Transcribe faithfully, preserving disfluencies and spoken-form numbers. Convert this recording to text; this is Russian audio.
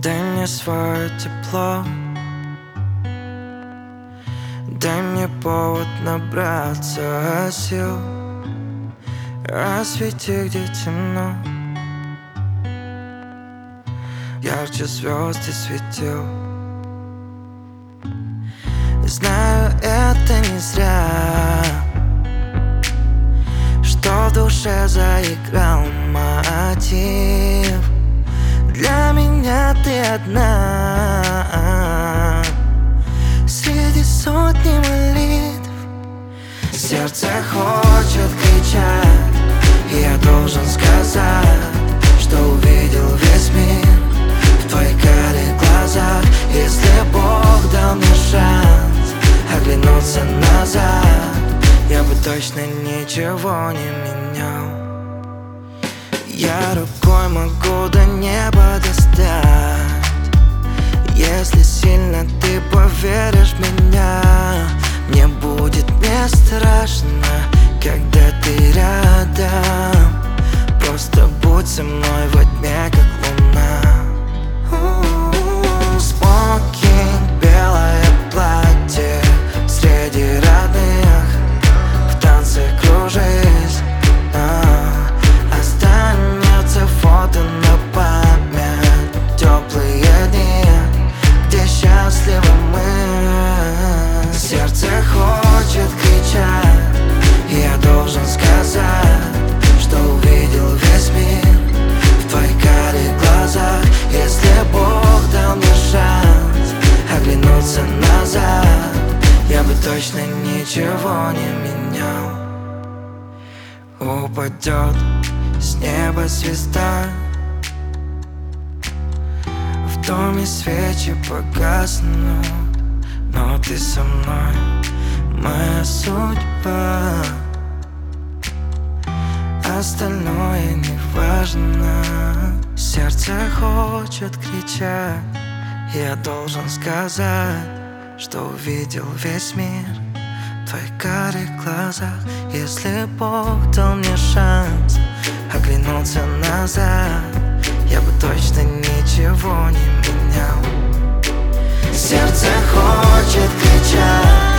Дай мне свое тепло, дай мне повод набраться сил. Освети, где темно, ярче звезд и светил. Знаю, это не зря, что в душе заиграл мотив. Для меня ты одна среди сотни молитв. Сердце хочет кричать, и я должен сказать, что увидел весь мир в твоих карих глазах. Если Бог дал мне шанс оглянуться назад, я бы точно ничего не менял. Я рукой могу до неба достать. Если сильно ты поверишь в меня, мне будет не страшно, когда ты рядом. Просто будь со мной во тьме, как луна. Смокинг, белое платье среди родных, в танце кружись. Останется фото на память, теплые дни, где счастливы мы. Сердце хочет кричать, и я должен сказать, что увидел весь мир в твоих карих глазах. Если Бог дал мне шанс оглянуться назад, я бы точно ничего не менял. Упадет с неба звезда, в доме свечи погаснут, но ты со мной, моя судьба. Остальное не важно. Сердце хочет кричать, я должен сказать, что увидел весь мир в твоих карих глазах. Если Бог дал мне шанс оглянуться назад, я бы точно ничего не менял. Сердце хочет кричать,